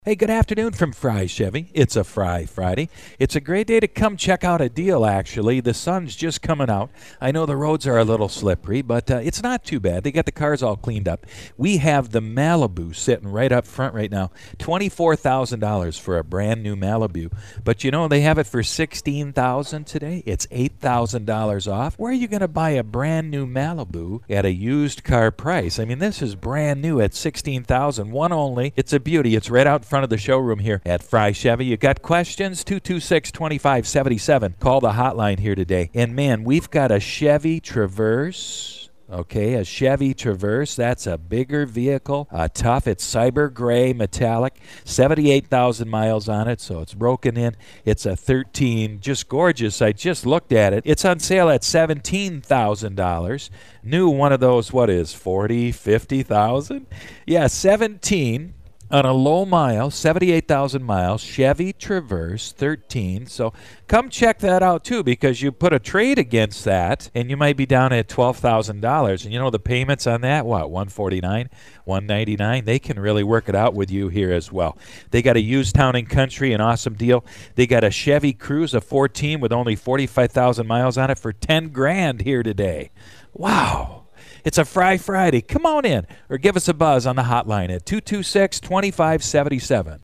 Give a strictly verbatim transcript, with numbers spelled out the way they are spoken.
Hey, good afternoon from Fry Chevy. It's a Fry Friday. It's a great day to come check out a deal, actually. The sun's just coming out. I know the roads are a little slippery, but uh, it's not too bad. They got the cars all cleaned up. We have the Malibu sitting right up front right now. twenty-four thousand dollars for a brand new Malibu. But you know, they have it for sixteen thousand dollars today. It's eight thousand dollars off. Where are you going to buy a brand new Malibu at a used car price? I mean, this is brand new at sixteen thousand dollars. One only. It's a beauty. It's right out front of the showroom here at Fry Chevy. You got questions? two two six, two five seven seven. Call the hotline here today. And man, we've got a Chevy Traverse. Okay, a Chevy Traverse. That's a bigger vehicle. Uh, tough. It's cyber gray metallic. seventy-eight thousand miles on it, so it's broken in. It's a thirteen. Just gorgeous. I just looked at it. It's on sale at seventeen thousand dollars. New one of those, what is, forty, fifty thousand? Yeah, seventeen. On a low mile, seventy-eight thousand miles, Chevy Traverse thirteen. So come check that out, too, because you put a trade against that, and you might be down at twelve thousand dollars. And you know the payments on that, what, one forty-nine, one ninety-nine? They can really work it out with you here as well. They got a used Town and Country, an awesome deal. They got a Chevy Cruze, a fourteen with only forty-five thousand miles on it for ten grand here today. Wow. It's a Fry Friday. Come on in or give us a buzz on the hotline at two two six, two five seven seven.